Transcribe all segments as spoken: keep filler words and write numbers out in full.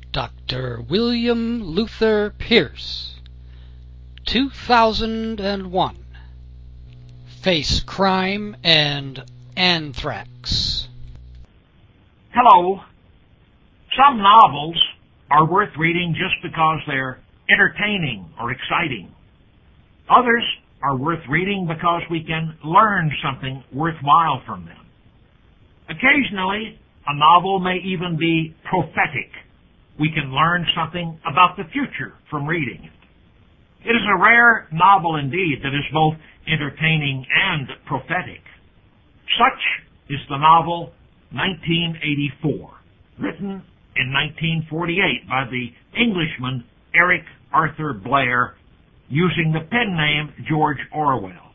Doctor William Luther Pierce, two thousand one. Face Crime and Anthrax. Hello. Some novels are worth reading just because they're entertaining or exciting. Others are worth reading because we can learn something worthwhile from them. Occasionally, a novel may even be prophetic. We can learn something about the future from reading it. It is a rare novel indeed that is both entertaining and prophetic. Such is the novel nineteen eighty-four, written in nineteen forty-eight by the Englishman Eric Arthur Blair, using the pen name George Orwell.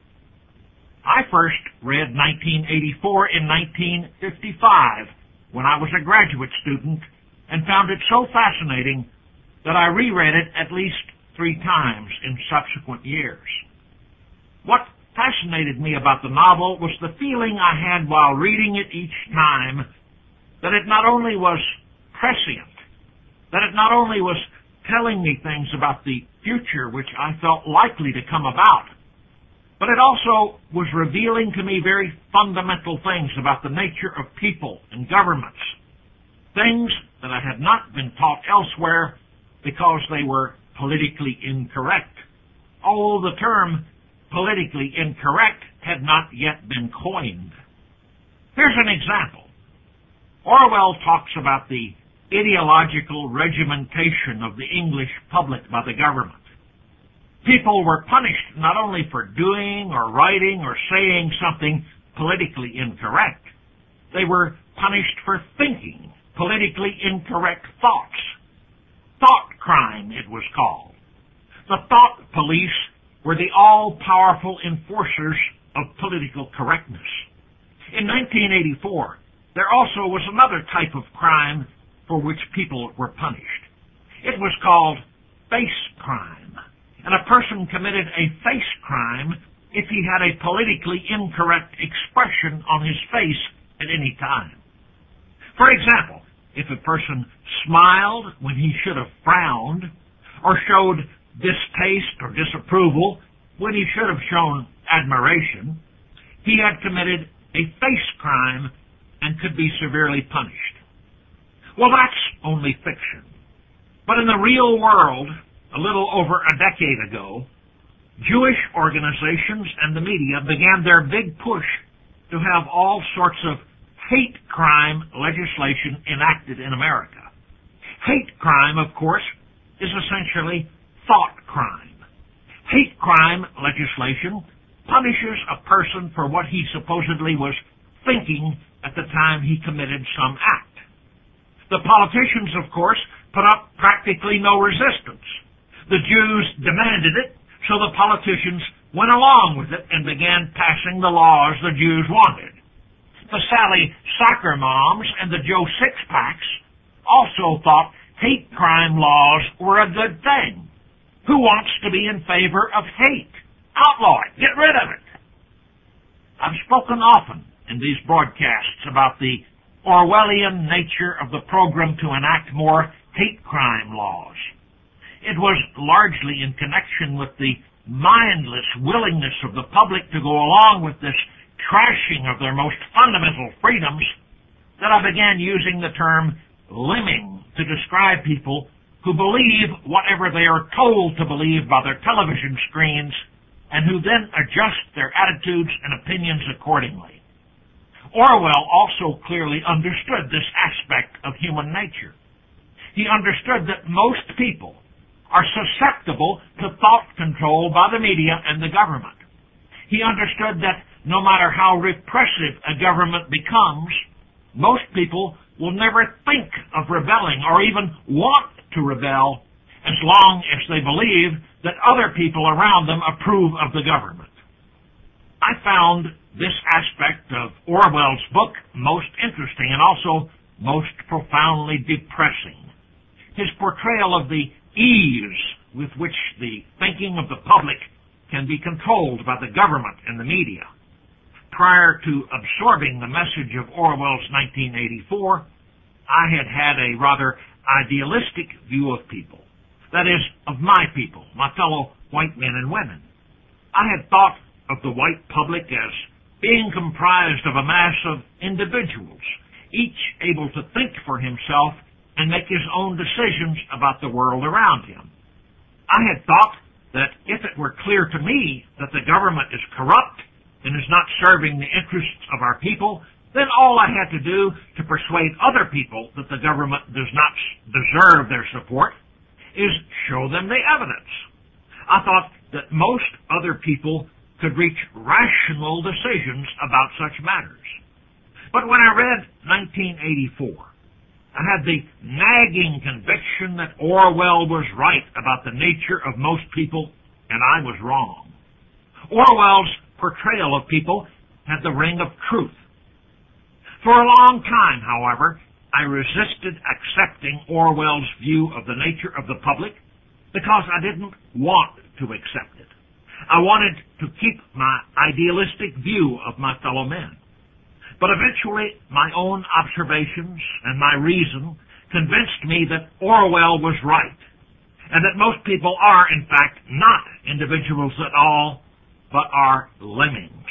I first read nineteen eighty-four in nineteen fifty-five when I was a graduate student and found it so fascinating that I reread it at least three times in subsequent years. What fascinated me about the novel was the feeling I had while reading it each time that it not only was prescient, that it not only was telling me things about the future which I felt likely to come about, but it also was revealing to me very fundamental things about the nature of people and governments, things that I had not been taught elsewhere because they were politically incorrect. Oh, the term politically incorrect had not yet been coined. Here's an example. Orwell talks about the ideological regimentation of the English public by the government. People were punished not only for doing or writing or saying something politically incorrect, they were punished for thinking politically incorrect thoughts. Thought crime, it was called. The thought police were the all-powerful enforcers of political correctness. In nineteen eighty-four, there also was another type of crime for which people were punished. It was called face crime, and a person committed a face crime if he had a politically incorrect expression on his face at any time. For example, if a person smiled when he should have frowned, or showed distaste or disapproval when he should have shown admiration, he had committed a face crime and could be severely punished. Well, that's only fiction. But in the real world, a little over a decade ago, Jewish organizations and the media began their big push to have all sorts of hate crime legislation enacted in America. Hate crime, of course, is essentially thought crime. Hate crime legislation punishes a person for what he supposedly was thinking at the time he committed some act. The politicians, of course, put up practically no resistance. The Jews demanded it, so the politicians went along with it and began passing the laws the Jews wanted. The Sally Soccer Moms and the Joe Sixpacks also thought hate crime laws were a good thing. Who wants to be in favor of hate? Outlaw it. Get rid of it. I've spoken often in these broadcasts about the Orwellian nature of the program to enact more hate crime laws. It was largely in connection with the mindless willingness of the public to go along with this trashing of their most fundamental freedoms that I began using the term limbing to describe people who believe whatever they are told to believe by their television screens and who then adjust their attitudes and opinions accordingly. Orwell also clearly understood this aspect of human nature. He understood that most people are susceptible to thought control by the media and the government. He understood that no matter how repressive a government becomes, most people will never think of rebelling or even want to rebel as long as they believe that other people around them approve of the government. I found this aspect of Orwell's book most interesting and also most profoundly depressing. His portrayal of the ease with which the thinking of the public can be controlled by the government and the media. Prior to absorbing the message of Orwell's nineteen eighty-four, I had had a rather idealistic view of people. That is, of my people, my fellow white men and women. I had thought of the white public as being comprised of a mass of individuals, each able to think for himself and make his own decisions about the world around him. I had thought that if it were clear to me that the government is corrupt and is not serving the interests of our people, then all I had to do to persuade other people that the government does not deserve their support is show them the evidence. I thought that most other people could reach rational decisions about such matters. But when I read nineteen eighty-four, I had the nagging conviction that Orwell was right about the nature of most people, and I was wrong. Orwell's portrayal of people had the ring of truth. For a long time, however, I resisted accepting Orwell's view of the nature of the public because I didn't want to accept it. I wanted to keep my idealistic view of my fellow men. But eventually, my own observations and my reason convinced me that Orwell was right, and that most people are, in fact, not individuals at all, but are lemmings.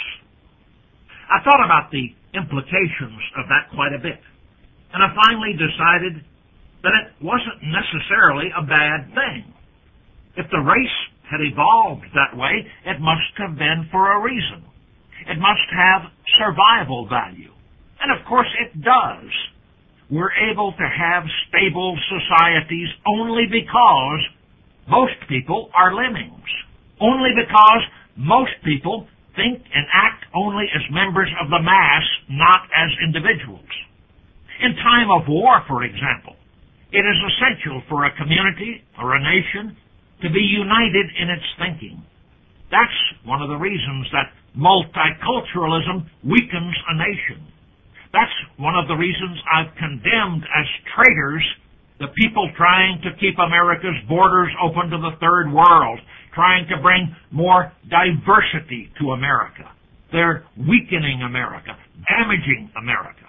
I thought about the implications of that quite a bit, and I finally decided that it wasn't necessarily a bad thing. If the race had evolved that way, it must have been for a reason. It must have survival value. And of course it does. We're able to have stable societies only because most people are lemmings. Only because most people think and act only as members of the mass, not as individuals. In time of war, for example, it is essential for a community or a nation to be united in its thinking. That's one of the reasons that multiculturalism weakens a nation. That's one of the reasons I've condemned as traitors the people trying to keep America's borders open to the third world, trying to bring more diversity to America. They're weakening America, damaging America.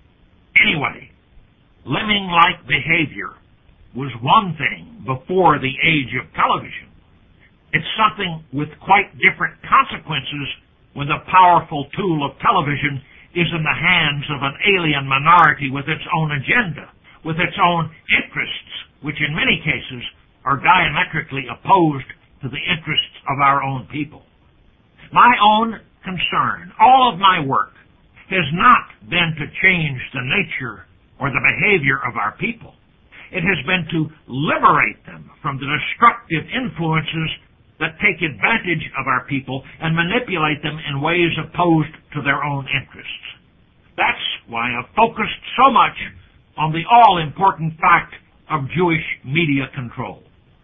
Anyway, lemming-like behavior was one thing before the age of television. It's something with quite different consequences when the powerful tool of television is in the hands of an alien minority with its own agenda, with its own interests, which in many cases are diametrically opposed to the interests of our own people. My own concern, all of my work, has not been to change the nature or the behavior of our people. It has been to liberate them from the destructive influences that take advantage of our people and manipulate them in ways opposed to their own interests. That's why I've focused so much on the all-important fact of Jewish media control.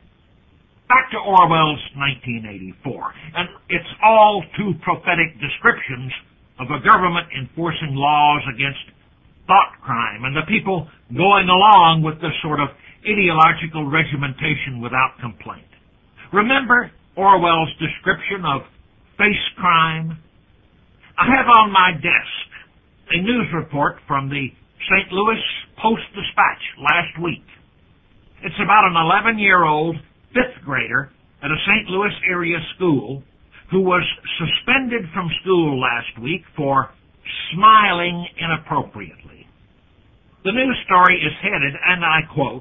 Back to Orwell's nineteen eighty-four, and its all too prophetic descriptions of a government enforcing laws against thought crime and the people going along with this sort of ideological regimentation without complaint. Remember Orwell's description of face crime? I have on my desk a news report from the Saint Louis Post-Dispatch last week. It's about an eleven-year-old fifth grader at a Saint Louis area school who was suspended from school last week for smiling inappropriately. The news story is headed, and I quote,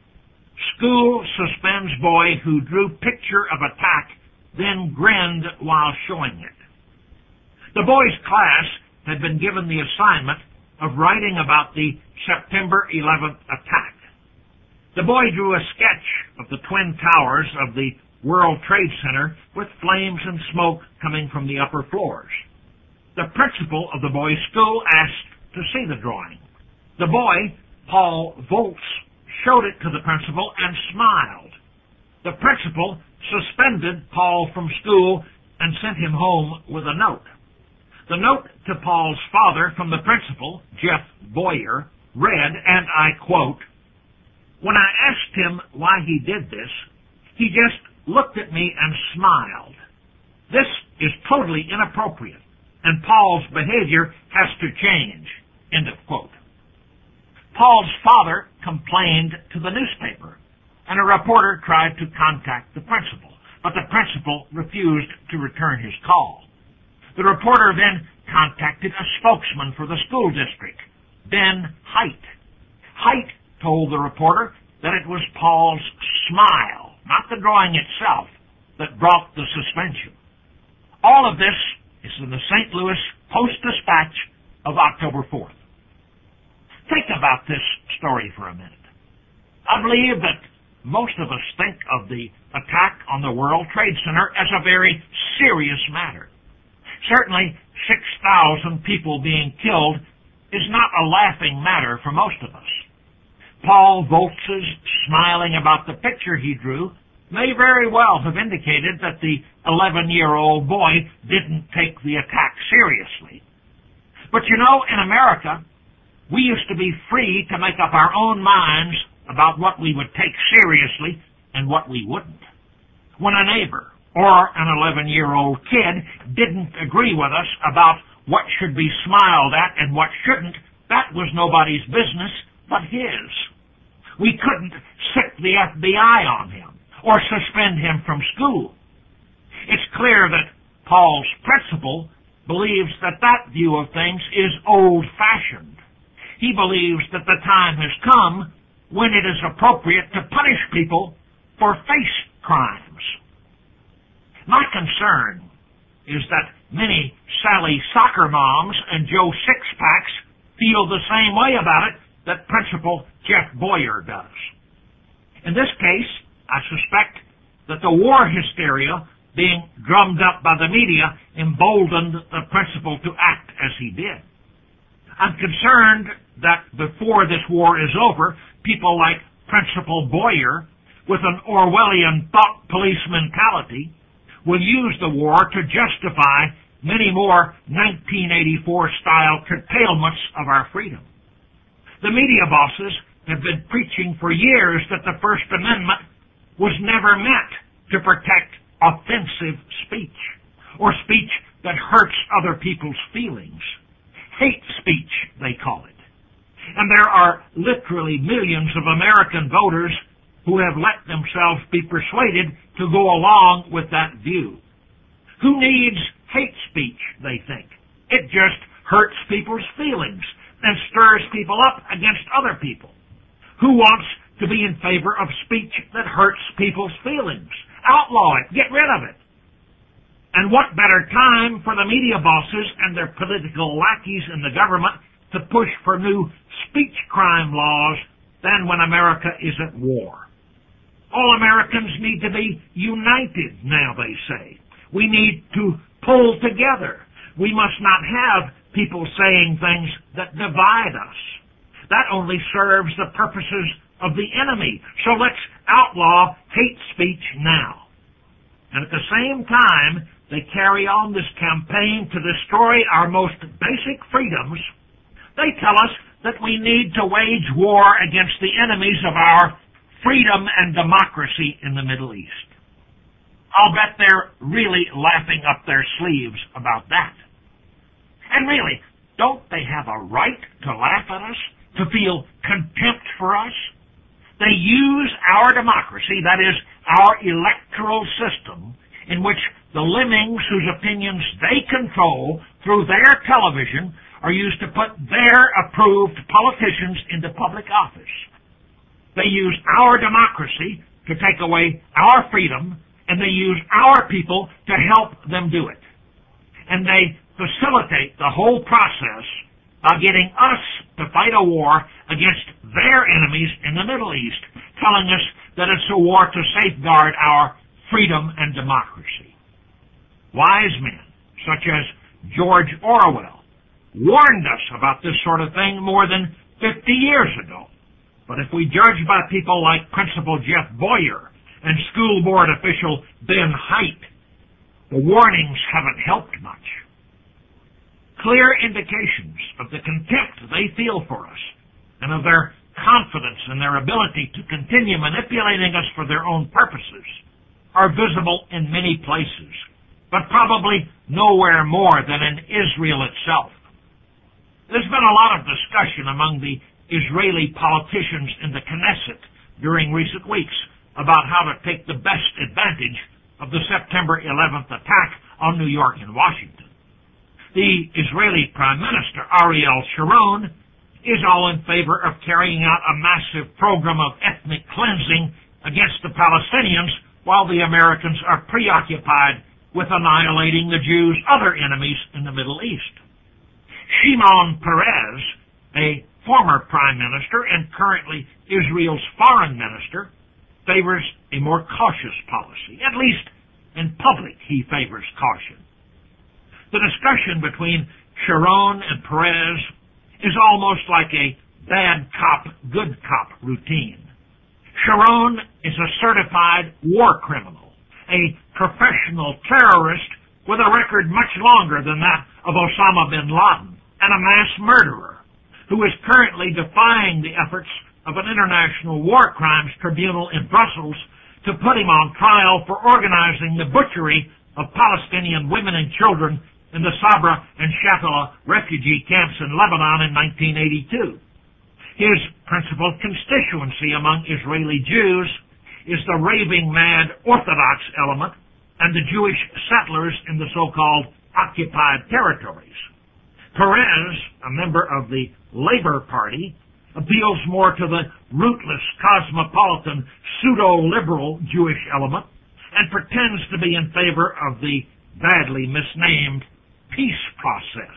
"School suspends boy who drew picture of attack, then grinned while showing it." The boy's class had been given the assignment of writing about the September eleventh attack. The boy drew a sketch of the Twin Towers of the World Trade Center with flames and smoke coming from the upper floors. The principal of the boy's school asked to see the drawing. The boy, Paul Volz, showed it to the principal and smiled. The principal suspended Paul from school and sent him home with a note. The note to Paul's father from the principal, Jeff Boyer, read, and I quote, "When I asked him why he did this, he just looked at me and smiled. This is totally inappropriate, and Paul's behavior has to change." End of quote. Paul's father complained to the newspaper, and a reporter tried to contact the principal, but the principal refused to return his call. The reporter then contacted a spokesman for the school district, Ben Height. Height told the reporter that it was Paul's smile, not the drawing itself, that brought the suspension. All of this is in the Saint Louis Post-Dispatch of October fourth. Think about this story for a minute. I believe that most of us think of the attack on the World Trade Center as a very serious matter. Certainly, six thousand people being killed is not a laughing matter for most of us. Paul Voltz's smiling about the picture he drew may very well have indicated that the eleven-year-old boy didn't take the attack seriously. But you know, in America, we used to be free to make up our own minds about what we would take seriously and what we wouldn't. When a neighbor or an eleven-year-old kid didn't agree with us about what should be smiled at and what shouldn't, that was nobody's business but his. We couldn't sic the F B I on him or suspend him from school. It's clear that Paul's principal believes that that view of things is old-fashioned. He believes that the time has come when it is appropriate to punish people for face crimes. My concern is that many Sally Soccer Moms and Joe Sixpacks feel the same way about it that Principal Jeff Boyer does. In this case, I suspect that the war hysteria being drummed up by the media emboldened the principal to act as he did. I'm concerned that before this war is over, people like Principal Boyer, with an Orwellian thought police mentality, will use the war to justify many more nineteen eighty-four-style curtailments of our freedom. The media bosses have been preaching for years that the First Amendment was never meant to protect offensive speech, or speech that hurts other people's feelings. Hate speech, they call it. And there are literally millions of American voters who have let themselves be persuaded to go along with that view. Who needs hate speech, they think? It just hurts people's feelings and stirs people up against other people. Who wants to be in favor of speech that hurts people's feelings? Outlaw it. Get rid of it. And what better time for the media bosses and their political lackeys in the government to push for new speech crime laws than when America is at war? All Americans need to be united now, they say. We need to pull together. We must not have people saying things that divide us. That only serves the purposes of the enemy. So let's outlaw hate speech now. And at the same time, they carry on this campaign to destroy our most basic freedoms. They tell us that we need to wage war against the enemies of our freedom and democracy in the Middle East. I'll bet they're really laughing up their sleeves about that. And really, don't they have a right to laugh at us, to feel contempt for us? They use our democracy, that is, our electoral system, in which the lemmings whose opinions they control through their television are used to put their approved politicians into public office. They use our democracy to take away our freedom, and they use our people to help them do it. And they facilitate the whole process by getting us to fight a war against their enemies in the Middle East, telling us that it's a war to safeguard our freedom and democracy. Wise men, such as George Orwell, warned us about this sort of thing more than fifty years ago. But if we judge by people like Principal Jeff Boyer and school board official Ben Height, the warnings haven't helped much. Clear indications of the contempt they feel for us and of their confidence in their ability to continue manipulating us for their own purposes are visible in many places, but probably nowhere more than in Israel itself. There's been a lot of discussion among the Israeli politicians in the Knesset during recent weeks about how to take the best advantage of the September eleventh attack on New York and Washington. The Israeli Prime Minister, Ariel Sharon, is all in favor of carrying out a massive program of ethnic cleansing against the Palestinians while the Americans are preoccupied with annihilating the Jews' other enemies in the Middle East. Shimon Peres, a former prime minister and currently Israel's foreign minister, favors a more cautious policy. At least in public, he favors caution. The discussion between Sharon and Peres is almost like a bad cop, good cop routine. Sharon is a certified war criminal, a professional terrorist with a record much longer than that of Osama bin Laden, and a mass murderer who is currently defying the efforts of an international war crimes tribunal in Brussels to put him on trial for organizing the butchery of Palestinian women and children in the Sabra and Shatila refugee camps in Lebanon in nineteen eighty-two. His principal constituency among Israeli Jews is the raving mad Orthodox element and the Jewish settlers in the so-called occupied territories. Peres, a member of the Labor Party, appeals more to the rootless, cosmopolitan, pseudo-liberal Jewish element and pretends to be in favor of the badly misnamed peace process.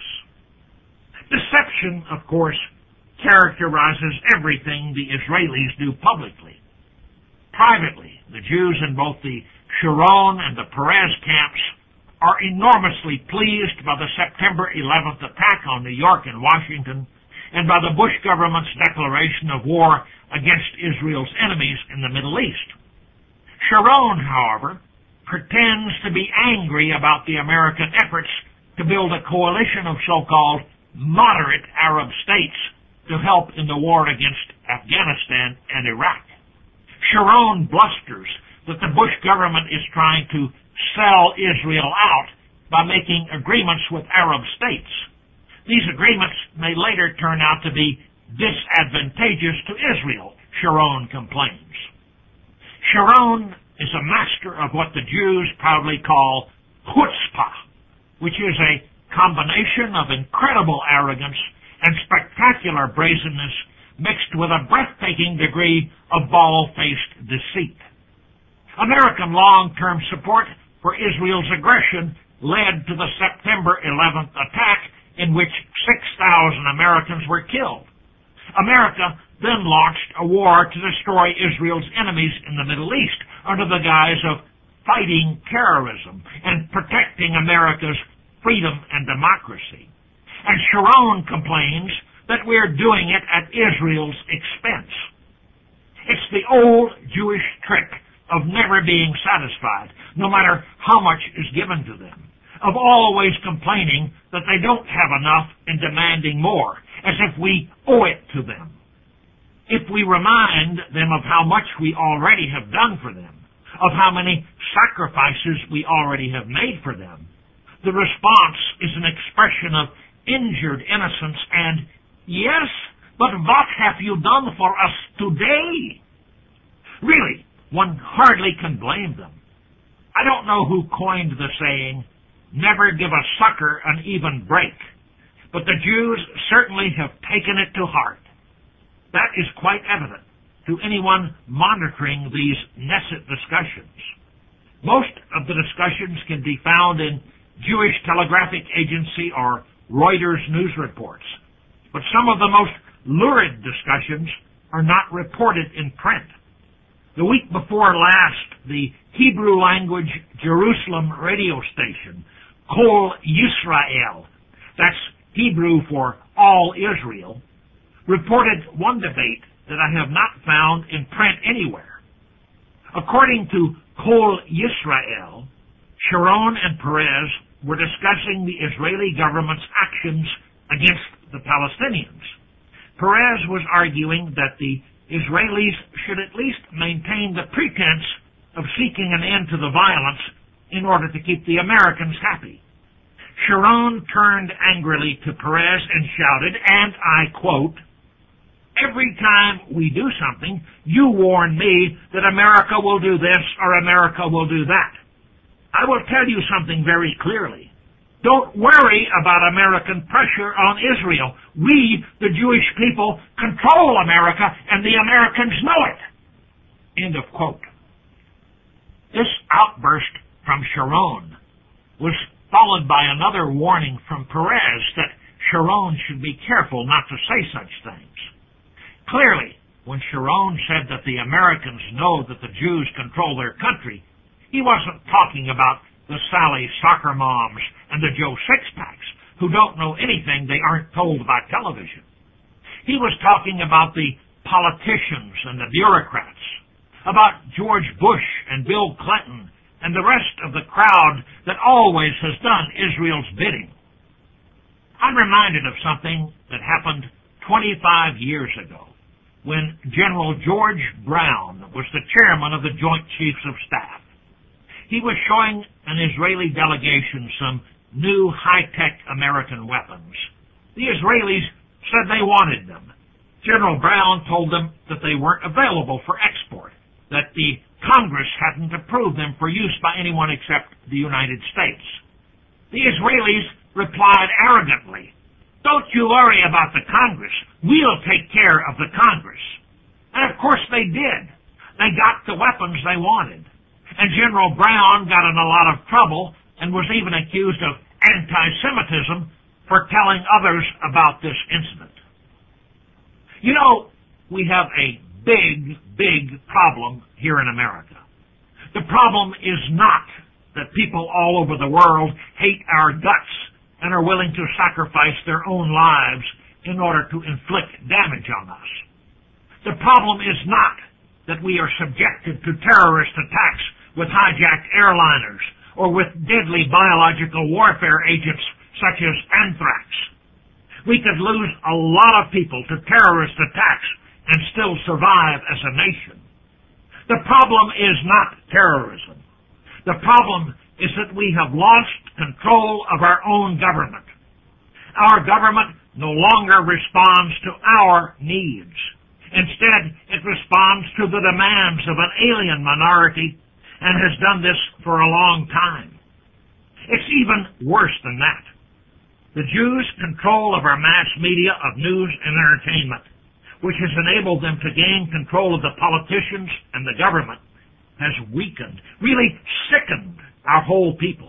Deception, of course, characterizes everything the Israelis do publicly. Privately, the Jews in both the Sharon and the Peres camps are enormously pleased by the September eleventh attack on New York and Washington and by the Bush government's declaration of war against Israel's enemies in the Middle East. Sharon, however, pretends to be angry about the American efforts to build a coalition of so-called moderate Arab states to help in the war against Afghanistan and Iraq. Sharon blusters that the Bush government is trying to sell Israel out by making agreements with Arab states. These agreements may later turn out to be disadvantageous to Israel, Sharon complains. Sharon is a master of what the Jews proudly call chutzpah, which is a combination of incredible arrogance and spectacular brazenness mixed with a breathtaking degree of bald-faced deceit. American long-term support for Israel's aggression led to the September eleventh attack in which six thousand Americans were killed. America then launched a war to destroy Israel's enemies in the Middle East under the guise of fighting terrorism and protecting America's freedom and democracy. And Sharon complains that we're doing it at Israel's expense. It's the old Jewish trick of never being satisfied, no matter how much is given to them, of always complaining that they don't have enough and demanding more, as if we owe it to them. If we remind them of how much we already have done for them, of how many sacrifices we already have made for them, the response is an expression of injured innocence and, yes, but what have you done for us today? Really, one hardly can blame them. I don't know who coined the saying, never give a sucker an even break, but the Jews certainly have taken it to heart. That is quite evident to anyone monitoring these Knesset discussions. Most of the discussions can be found in Jewish Telegraphic Agency or Reuters news reports, but some of the most lurid discussions are not reported in print. The week before last, the Hebrew language Jerusalem radio station, Kol Yisrael, that's Hebrew for all Israel, reported one debate that I have not found in print anywhere. According to Kol Yisrael, Sharon and Peres were discussing the Israeli government's actions against the Palestinians. Peres was arguing that the Israelis should at least maintain the pretense of seeking an end to the violence in order to keep the Americans happy. Sharon turned angrily to Peres and shouted, and I quote, Every time we do something, you warn me that America will do this or America will do that. I will tell you something very clearly. Don't worry about American pressure on Israel. We, the Jewish people, control America, and the Americans know it. End of quote. This outburst from Sharon was followed by another warning from Peres that Sharon should be careful not to say such things. Clearly, when Sharon said that the Americans know that the Jews control their country, he wasn't talking about the Sally soccer moms and the Joe Sixpacks who don't know anything they aren't told by television. He was talking about the politicians and the bureaucrats, about George Bush and Bill Clinton and the rest of the crowd that always has done Israel's bidding. I'm reminded of something that happened twenty-five years ago when General George Brown was the chairman of the Joint Chiefs of Staff. He was showing an Israeli delegation some new high-tech American weapons. The Israelis said they wanted them. General Brown told them that they weren't available for export, that the Congress hadn't approved them for use by anyone except the United States. The Israelis replied arrogantly, "Don't you worry about the Congress. We'll take care of the Congress." And of course they did. They got the weapons they wanted. And General Brown got in a lot of trouble and was even accused of anti-Semitism for telling others about this incident. You know, we have a big, big problem here in America. The problem is not that people all over the world hate our guts and are willing to sacrifice their own lives in order to inflict damage on us. The problem is not that we are subjected to terrorist attacks with hijacked airliners or with deadly biological warfare agents such as anthrax. We could lose a lot of people to terrorist attacks and still survive as a nation. The problem is not terrorism. The problem is that we have lost control of our own government. Our government no longer responds to our needs. Instead, it responds to the demands of an alien minority and has done this for a long time. It's even worse than that. The Jews' control of our mass media of news and entertainment, which has enabled them to gain control of the politicians and the government, has weakened, really sickened our whole people.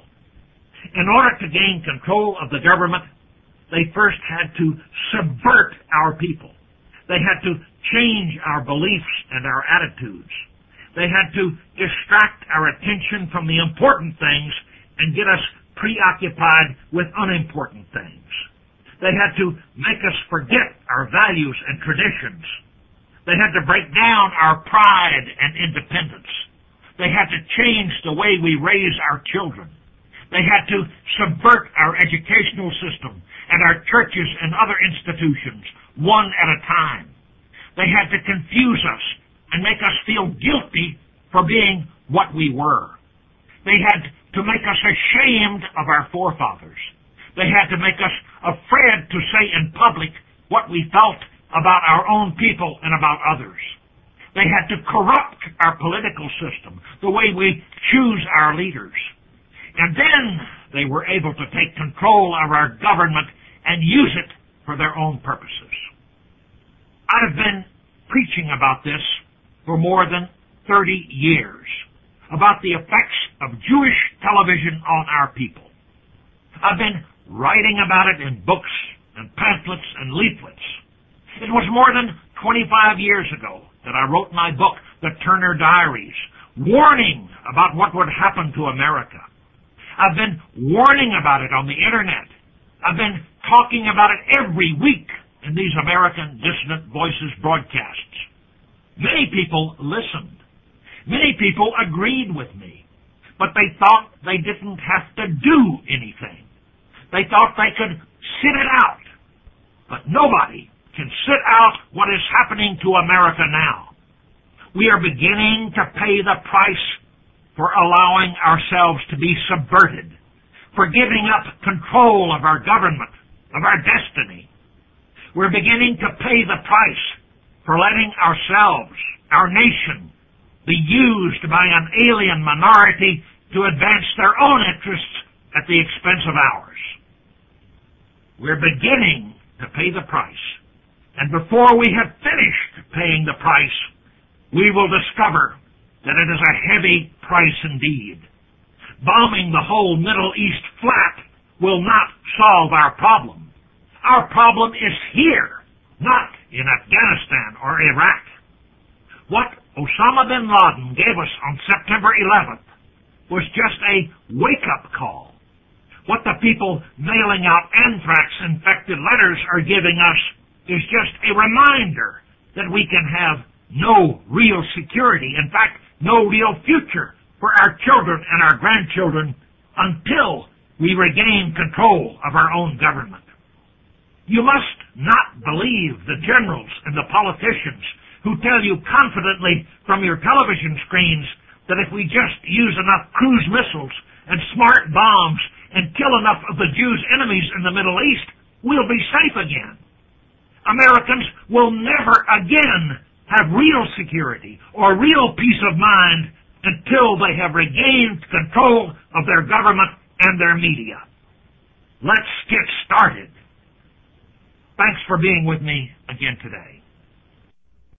In order to gain control of the government, they first had to subvert our people. They had to change our beliefs and our attitudes. They had to distract our attention from the important things and get us preoccupied with unimportant things. They had to make us forget our values and traditions. They had to break down our pride and independence. They had to change the way we raise our children. They had to subvert our educational system and our churches and other institutions one at a time. They had to confuse us and make us feel guilty for being what we were. They had to make us ashamed of our forefathers. They had to make us afraid to say in public what we felt about our own people and about others. They had to corrupt our political system, the way we choose our leaders. And then they were able to take control of our government and use it for their own purposes. I've been preaching about this for more than thirty years, about the effects of Jewish television on our people. I've been writing about it in books and pamphlets and leaflets. It was more than twenty-five years ago that I wrote my book, The Turner Diaries, warning about what would happen to America. I've been warning about it on the Internet. I've been talking about it every week in these American Dissident Voices broadcasts. Many people listened. Many people agreed with me. But they thought they didn't have to do anything. They thought they could sit it out. But nobody can sit out what is happening to America now. We are beginning to pay the price for allowing ourselves to be subverted, for giving up control of our government, of our destiny. We're beginning to pay the price for letting ourselves, our nation, be used by an alien minority to advance their own interests at the expense of ours. We're beginning to pay the price, and before we have finished paying the price, we will discover that it is a heavy price indeed. Bombing the whole Middle East flat will not solve our problem. Our problem is here, not in Afghanistan or Iraq. What Osama bin Laden gave us on September eleventh was just a wake-up call. What the people mailing out anthrax-infected letters are giving us is just a reminder that we can have no real security, in fact, no real future for our children and our grandchildren until we regain control of our own government. You must not believe the generals and the politicians who tell you confidently from your television screens that if we just use enough cruise missiles and smart bombs and kill enough of the Jews' enemies in the Middle East, we'll be safe again. Americans will never again have real security or real peace of mind until they have regained control of their government and their media. Let's get started. Thanks for being with me again today.